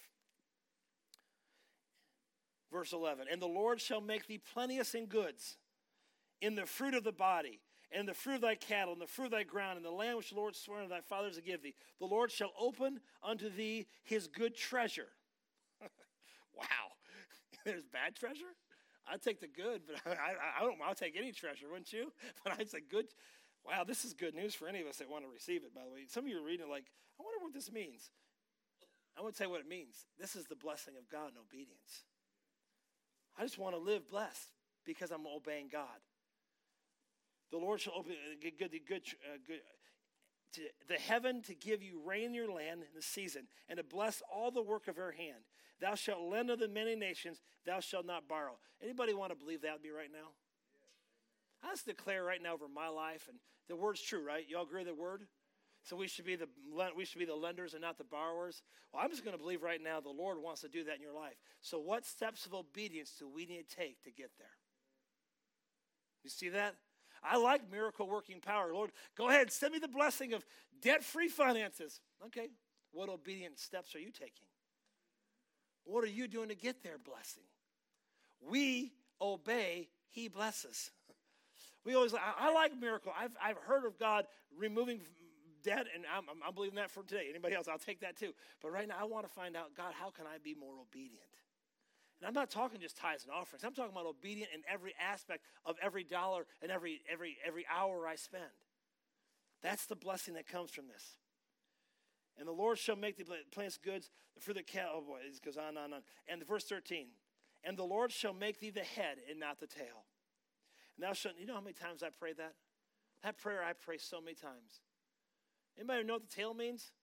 Verse eleven, and the Lord shall make thee plenteous in goods, in the fruit of the body, and the fruit of thy cattle, and the fruit of thy ground, and the land which the Lord swore unto thy fathers to give thee. The Lord shall open unto thee his good treasure. Wow. There's bad treasure? I'd take the good, but I, I, I don't. I'll take any treasure, wouldn't you? But I'd say good. Wow, this is good news for any of us that want to receive it, by the way. Some of you are reading it like, I wonder what this means. I want to tell you what it means. This is the blessing of God in obedience. I just want to live blessed because I'm obeying God. The Lord shall open good, good, good, uh, good to the heaven to give you rain in your land in the season, and to bless all the work of her hand. Thou shalt lend to the many nations, thou shalt not borrow. Anybody want to believe that with me right now? I just declare right now over my life, and the word's true, right? You all agree with the word? So we should be the we should be the lenders and not the borrowers. Well, I'm just going to believe right now the Lord wants to do that in your life. So what steps of obedience do we need to take to get there? You see that? I like miracle working power. Lord, go ahead, send me the blessing of debt-free finances. Okay, what obedient steps are you taking? What are you doing to get their blessing? We obey, he blesses. We always, I, I like miracle. I've, I've heard of God removing debt, and I'm, I'm believing that for today. Anybody else, I'll take that too. But right now, I want to find out, God, how can I be more obedient? And I'm not talking just tithes and offerings. I'm talking about obedient in every aspect of every dollar and every every every hour I spend. That's the blessing that comes from this. And the Lord shall make the plants goods for the cattle. Oh boy, it goes on, on, on. And verse thirteen. And the Lord shall make thee the head and not the tail. And thou shalt, you know how many times I pray that? That prayer I pray so many times. Anybody know what the tail means?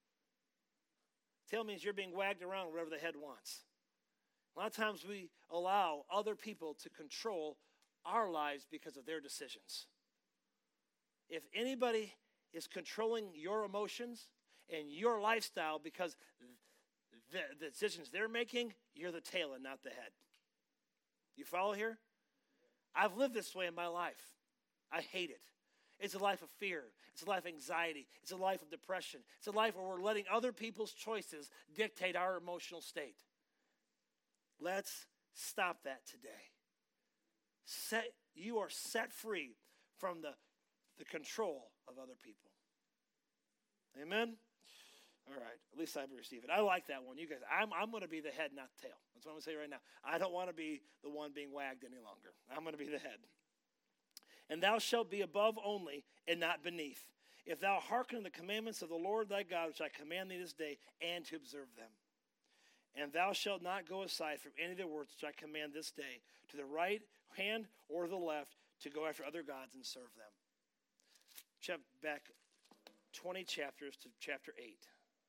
Tail means you're being wagged around wherever the head wants. A lot of times we allow other people to control our lives because of their decisions. If anybody is controlling your emotions and your lifestyle because the, the decisions they're making, you're the tail and not the head. You follow here? I've lived this way in my life. I hate it. It's a life of fear. It's a life of anxiety. It's a life of depression. It's a life where we're letting other people's choices dictate our emotional state. Let's stop that today. Set, you are set free from the, the control of other people. Amen? All right. At least I receive it. I like that one. You guys, I'm, I'm going to be the head, not the tail. That's what I'm going to say right now. I don't want to be the one being wagged any longer. I'm going to be the head. And thou shalt be above only and not beneath, if thou hearken to the commandments of the Lord thy God, which I command thee this day, and to observe them. And thou shalt not go aside from any of the words which I command this day, to the right hand or the left, to go after other gods and serve them. Check back twenty chapters to chapter eight.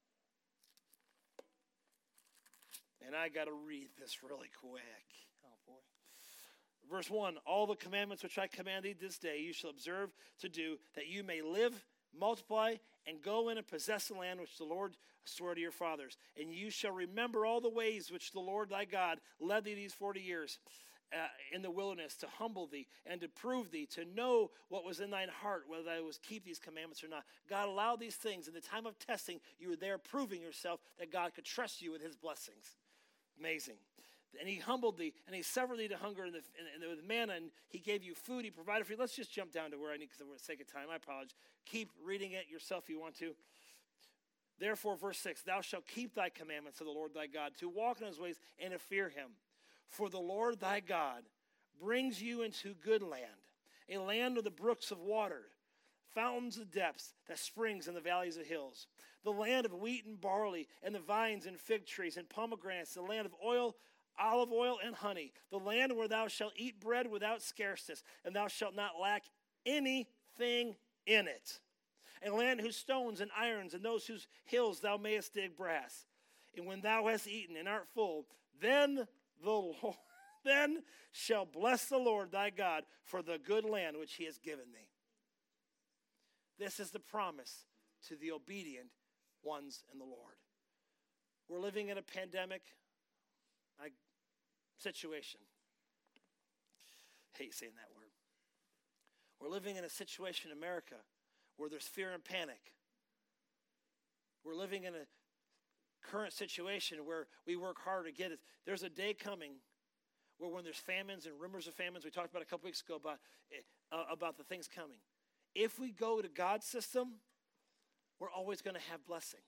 And I got to read this really quick. Oh, boy. Verse one, all the commandments which I command thee this day you shall observe to do, that you may live, multiply, and go in and possess the land which the Lord swore to your fathers. And you shall remember all the ways which the Lord thy God led thee these forty years uh, in the wilderness, to humble thee and to prove thee, to know what was in thine heart, whether thou wouldst keep these commandments or not. God allowed these things. In the time of testing, you were there proving yourself that God could trust you with his blessings. Amazing. And he humbled thee, and he suffered thee to hunger in the, in, in, with manna, and he gave you food, he provided for you. Let's just jump down to where I need, because for the sake of time, I apologize. Keep reading it yourself if you want to. Therefore, verse six, thou shalt keep thy commandments of the Lord thy God, to walk in his ways and to fear him. For the Lord thy God brings you into good land, a land of the brooks of water, fountains of depths that springs in the valleys of hills, the land of wheat and barley, and the vines and fig trees and pomegranates, the land of oil, olive oil and honey, the land where thou shalt eat bread without scarceness, and thou shalt not lack anything in it. A land whose stones and irons, and those whose hills thou mayest dig brass. And when thou hast eaten and art full, then the Lord, then shall bless the Lord thy God for the good land which he has given thee. This is the promise to the obedient ones in the Lord. We're living in a pandemic I, situation. I hate saying that word. We're living in a situation in America where there's fear and panic. We're living in a current situation where we work hard to get it. There's a day coming where when there's famines and rumors of famines, we talked about a couple weeks ago about, uh, about the things coming. If we go to God's system, we're always going to have blessing.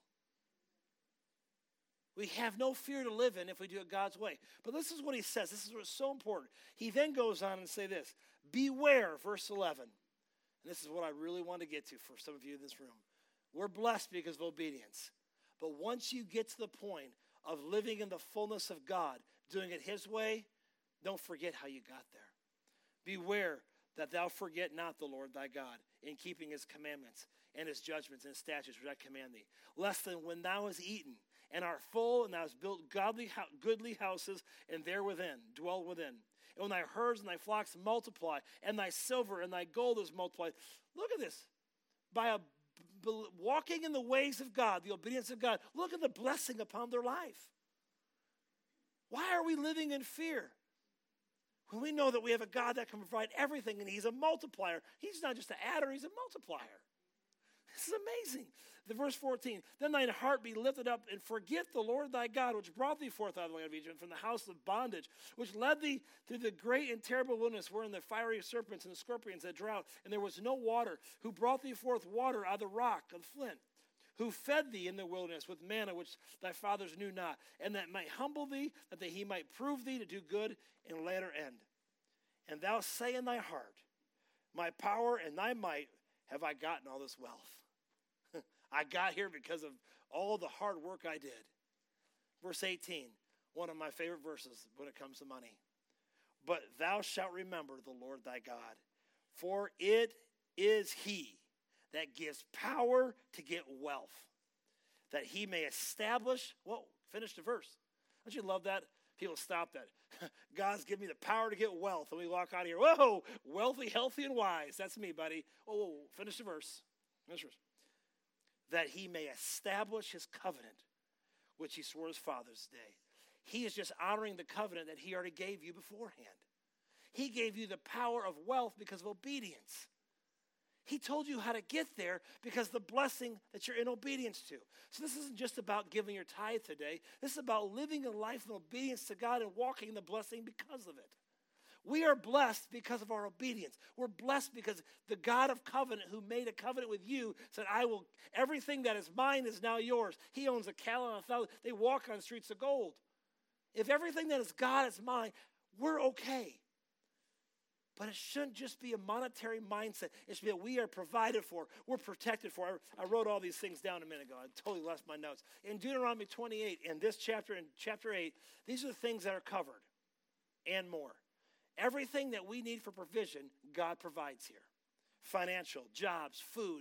We have no fear to live in if we do it God's way. But this is what he says. This is what's so important. He then goes on and say this. Beware, verse eleven. And this is what I really want to get to for some of you in this room. We're blessed because of obedience. But once you get to the point of living in the fullness of God, doing it his way, don't forget how you got there. Beware that thou forget not the Lord thy God in keeping his commandments and his judgments and his statutes which I command thee. Lest then when thou hast eaten and art full, and thou hast built godly, goodly houses, and there within, dwell within. And when thy herds and thy flocks multiply, and thy silver and thy gold is multiplied. Look at this. By a, b- walking in the ways of God, the obedience of God, look at the blessing upon their life. Why are we living in fear? When we know that we have a God that can provide everything, and he's a multiplier. He's not just an adder, he's a multiplier. This is amazing. The verse fourteen, then thine heart be lifted up, and forget the Lord thy God, which brought thee forth out of the land of Egypt, from the house of bondage, which led thee through the great and terrible wilderness, wherein the fiery serpents and the scorpions had drought, and there was no water, who brought thee forth water out of the rock of flint, who fed thee in the wilderness with manna which thy fathers knew not, and that might humble thee, that he might prove thee to do good in latter end. And thou say in thy heart, my power and thy might have I gotten all this wealth. I got here because of all the hard work I did. Verse eighteen, one of my favorite verses when it comes to money. But thou shalt remember the Lord thy God, for it is he that gives power to get wealth, that he may establish, whoa, finish the verse. Don't you love that? People stop that. God's given me the power to get wealth. And we walk out of here, whoa, wealthy, healthy, and wise. That's me, buddy. Oh, whoa, whoa, finish the verse. Finish the verse. That he may establish his covenant, which he swore his fathers day. He is just honoring the covenant that he already gave you beforehand. He gave you the power of wealth because of obedience. He told you how to get there because of the blessing that you're in obedience to. So this isn't just about giving your tithe today. This is about living a life in obedience to God and walking in the blessing because of it. We are blessed because of our obedience. We're blessed because the God of covenant who made a covenant with you said, I will, everything that is mine is now yours. He owns a cattle and a thousand. They walk on streets of gold. If everything that is God is mine, we're okay. But it shouldn't just be a monetary mindset. It should be that we are provided for. We're protected for. I, I wrote all these things down a minute ago. I totally lost my notes. In Deuteronomy twenty-eight, in this chapter, in chapter eight, these are the things that are covered and more. Everything that we need for provision, God provides here. Financial, jobs, food,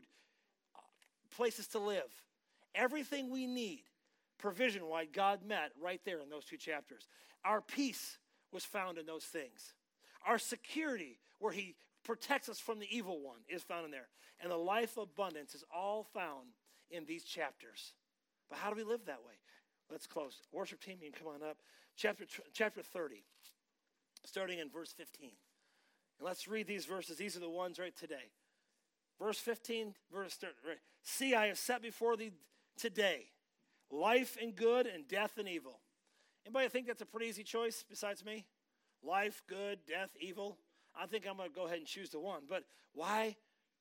places to live. Everything we need, provision-wise, God met right there in those two chapters. Our peace was found in those things. Our security, where he protects us from the evil one, is found in there. And the life of abundance is all found in these chapters. But how do we live that way? Let's close. Worship team, you can come on up. Chapter, chapter thirty, starting in verse fifteen. And let's read these verses. These are the ones right today. Verse fifteen, verse thirty. Right. See, I have set before thee today life and good and death and evil. Anybody think that's a pretty easy choice besides me? Life, good, death, evil. I think I'm going to go ahead and choose the one. But why?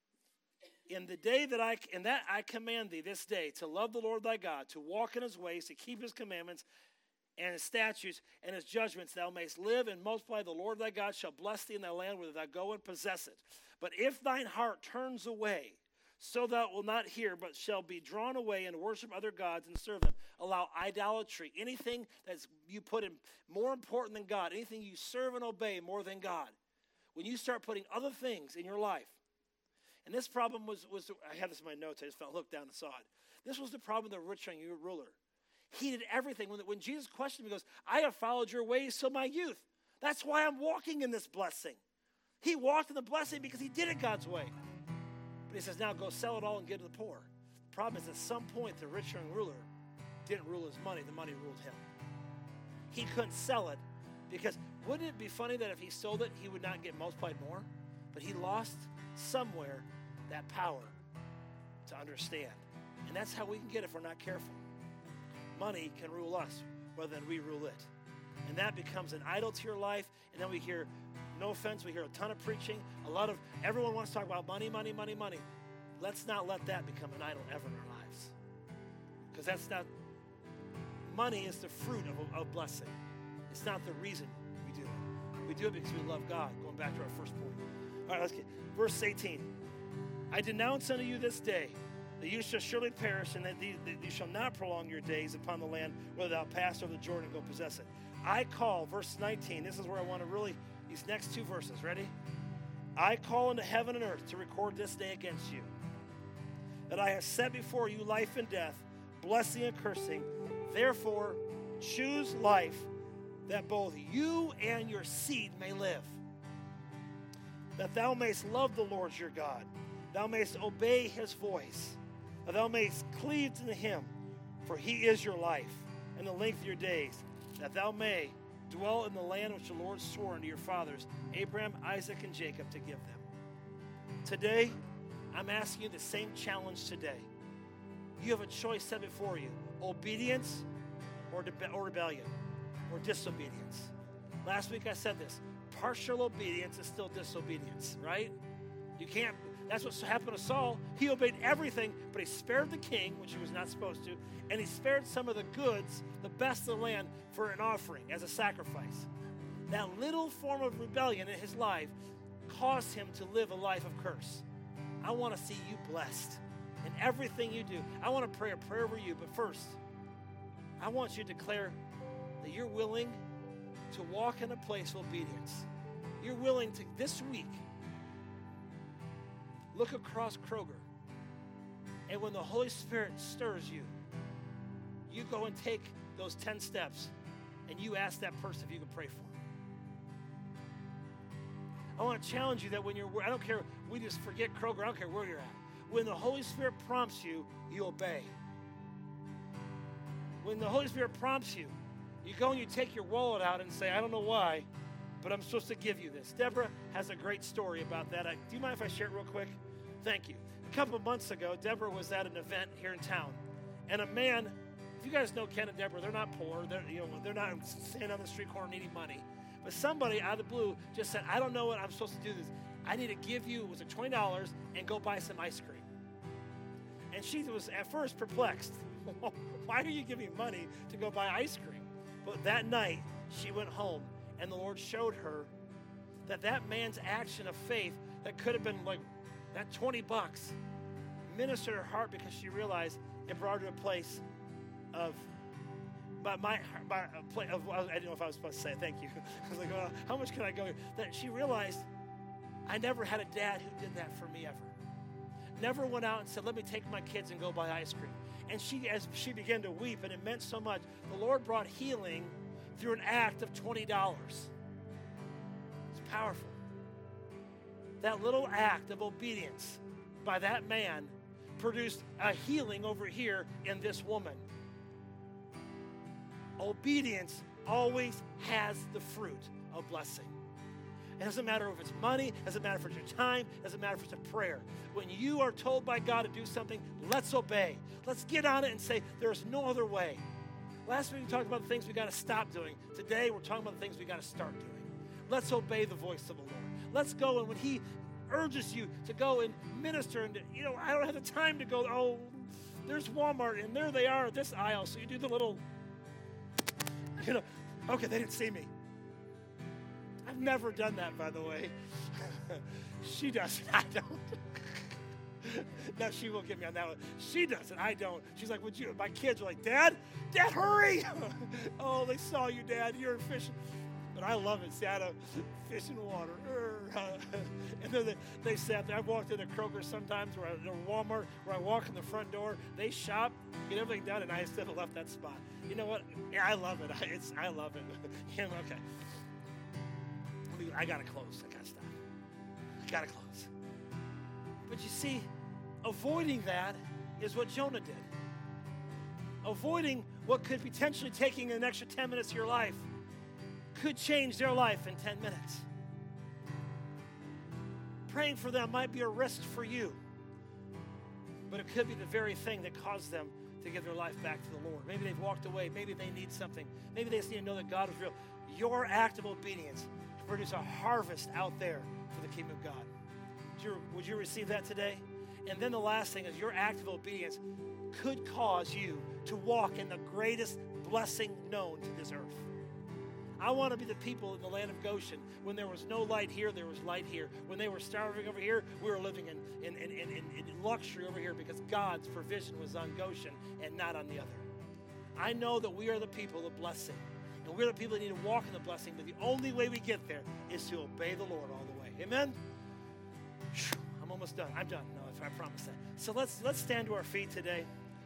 In the day that I, in that I command thee this day to love the Lord thy God, to walk in his ways, to keep his commandments and his statutes and his judgments, thou mayest live and multiply. The Lord thy God shall bless thee in thy land, whether thou go and possess it. But if thine heart turns away, so thou wilt not hear, but shall be drawn away and worship other gods and serve them. Allow idolatry, anything that's you put in more important than God, anything you serve and obey more than God. When you start putting other things in your life, and this problem was, was I have this in my notes, I just felt looked down and saw it. This was the problem of the rich young ruler. He did everything. When, when Jesus questioned him, he goes, I have followed your ways till my youth. That's why I'm walking in this blessing. He walked in the blessing because he did it God's way. But he says, now go sell it all and give it to the poor. The problem is at some point the rich young ruler didn't rule his money. The money ruled him. He couldn't sell it because wouldn't it be funny that if he sold it, he would not get multiplied more? But he lost somewhere that power to understand. And that's how we can get it if we're not careful. Money can rule us rather than we rule it. And that becomes an idol to your life. And then we hear, no offense, we hear a ton of preaching. A lot of, everyone wants to talk about money, money, money, money. Let's not let that become an idol ever in our lives. Because that's not, money is the fruit of, of blessing. It's not the reason we do it. We do it because we love God. Going back to our first point. All right, let's get, verse eighteen. I denounce unto you this day that you shall surely perish, and that, these, that you shall not prolong your days upon the land, whether thou pass over the Jordan and go possess it. I call, verse nineteen, this is where I want to really, these next two verses, ready? I call unto heaven and earth to record this day against you, that I have set before you life and death, blessing and cursing. Therefore, choose life, that both you and your seed may live, that thou mayest love the Lord your God, thou mayest obey his voice, that thou mayest cleave to him, for he is your life, and the length of your days, that thou may dwell in the land which the Lord swore unto your fathers, Abraham, Isaac, and Jacob, to give them. Today, I'm asking you the same challenge today. You have a choice set before you, obedience or, debe- or rebellion, or disobedience. Last week I said this, partial obedience is still disobedience, right? You can't, that's what happened to Saul. He obeyed everything, but he spared the king, which he was not supposed to, and he spared some of the goods, the best of the land, for an offering, as a sacrifice. That little form of rebellion in his life caused him to live a life of curse. I want to see you blessed in everything you do. I want to pray a prayer over you, but first, I want you to declare that you're willing to walk in a place of obedience. You're willing to, this week, look across Kroger, and when the Holy Spirit stirs you, you go and take those ten steps, and you ask that person if you can pray for them. I want to challenge you that when you're, I don't care, we just forget Kroger, I don't care where you're at. When the Holy Spirit prompts you, you obey. When the Holy Spirit prompts you, you go and you take your wallet out and say, I don't know why, but I'm supposed to give you this. Deborah has a great story about that. I, do you mind if I share it real quick? Thank you. A couple of months ago, Deborah was at an event here in town, and a man, if you guys know Ken and Deborah, they're not poor. They're, you know, they're not standing on the street corner needing money. But somebody out of the blue just said, I don't know what I'm supposed to do this. I need to give you, was it twenty dollars, and go buy some ice cream. And she was at first perplexed. Why are you giving me money to go buy ice cream? But that night, she went home, and the Lord showed her that that man's action of faith that could have been like that twenty bucks ministered her heart, because she realized it brought her to a place of, my, my, my of, I didn't know if I was supposed to say it. Thank you. I was like, well, how much can I go? That she realized, I never had a dad who did that for me ever. Never went out and said, let me take my kids and go buy ice cream. And she, as she began to weep, and it meant so much, the Lord brought healing through an act of twenty dollars. It's powerful. That little act of obedience by that man produced a healing over here in this woman. Obedience always has the fruit of blessing. It doesn't matter if it's money, it doesn't matter if it's your time, it doesn't matter if it's a prayer. When you are told by God to do something, let's obey. Let's get on it and say, there's no other way. Last week we talked about the things we got to stop doing. Today we're talking about the things we got to start doing. Let's obey the voice of the Lord. Let's go, and when he urges you to go and minister, and you know, I don't have the time to go, oh, there's Walmart, and there they are at this aisle, so you do the little, you know, okay, they didn't see me. I've never done that, by the way. She does. I don't. No, she won't get me on that one. She doesn't. I don't. She's like, would you? My kids are like, Dad, Dad, hurry. Oh, they saw you, Dad. You're fishing. But I love it. See, I don't fish in water. And then they, they sat there. I've walked into Kroger sometimes, or Walmart, where I walk in the front door. They shop, get everything done, and I still have left that spot. You know what? Yeah, I love it. It's I love it. You know, okay. I gotta close. I gotta stop. I gotta close. But you see, avoiding that is what Jonah did. Avoiding what could potentially taking an extra ten minutes of your life could change their life in ten minutes. Praying for them might be a risk for you, but it could be the very thing that caused them to give their life back to the Lord. Maybe they've walked away. Maybe they need something. Maybe they just need to know that God is real. Your act of obedience to produce a harvest out there for the kingdom of God. Would you, would you receive that today? And then the last thing is your act of obedience could cause you to walk in the greatest blessing known to this earth. I want to be the people in the land of Goshen. When there was no light here, there was light here. When they were starving over here, we were living in, in, in, in, in luxury over here because God's provision was on Goshen and not on the other. I know that we are the people of blessing. And we're the people that need to walk in the blessing, but the only way we get there is to obey the Lord all the way. Amen? Whew, I'm almost done. I'm done. No, I promise that. So let's let's stand to our feet today.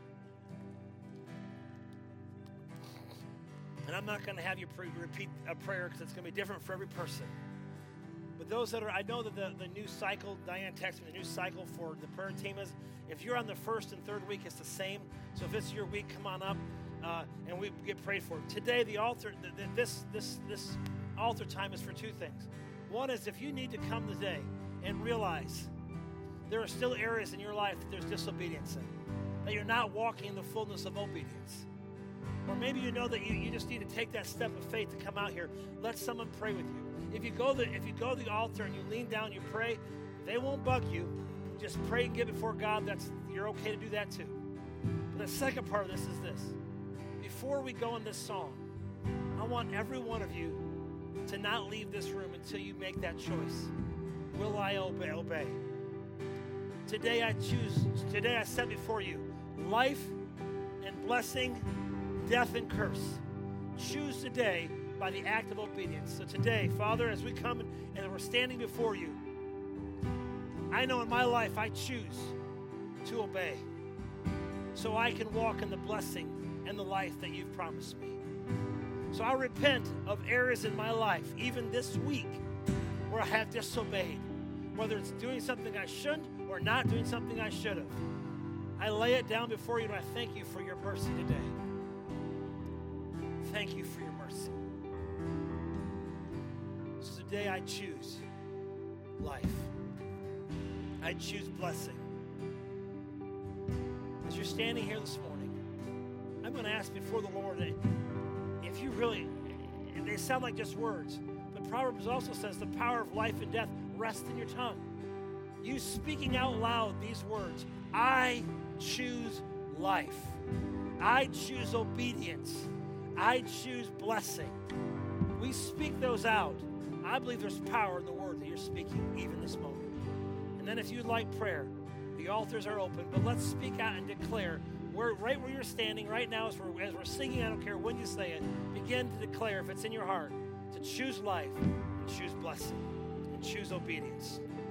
And I'm not going to have you pre- repeat a prayer because it's going to be different for every person. But those that are, I know that the, the new cycle, Diane texted me, the new cycle for the prayer team is, if you're on the first and third week, it's the same. So if it's your week, come on up uh, and we get prayed for. Today, the altar, the, the, this, this, this altar time is for two things. One is if you need to come today and realize there are still areas in your life that there's disobedience in, that you're not walking in the fullness of obedience. Or maybe you know that you, you just need to take that step of faith to come out here. Let someone pray with you. If you go the, if you go to the altar and you lean down, you pray, they won't bug you. Just pray and get before God. That's you're okay to do that too. But the second part of this is this. Before we go in this song, I want every one of you to not leave this room until you make that choice. Will I obey? Obey. Today I choose, today I set before you life and blessing, death and curse. Choose today by the act of obedience. So today, Father, as we come and we're standing before you, I know in my life I choose to obey so I can walk in the blessing and the life that you've promised me. So I repent of areas in my life, even this week, where I have disobeyed, whether it's doing something I shouldn't or not doing something I should have. I lay it down before you and I thank you for your mercy today. Thank you for your mercy. So today I choose life. I choose blessing. As you're standing here this morning, I'm going to ask before the Lord that if you really, and they sound like just words, but Proverbs also says the power of life and death rests in your tongue. You speaking out loud these words, I choose life. I choose obedience. I choose blessing. We speak those out. I believe there's power in the word that you're speaking even this moment. And then if you'd like prayer, the altars are open, but let's speak out and declare where, right where you're standing right now as we're, as we're singing, I don't care when you say it, begin to declare if it's in your heart to choose life and choose blessing and choose obedience.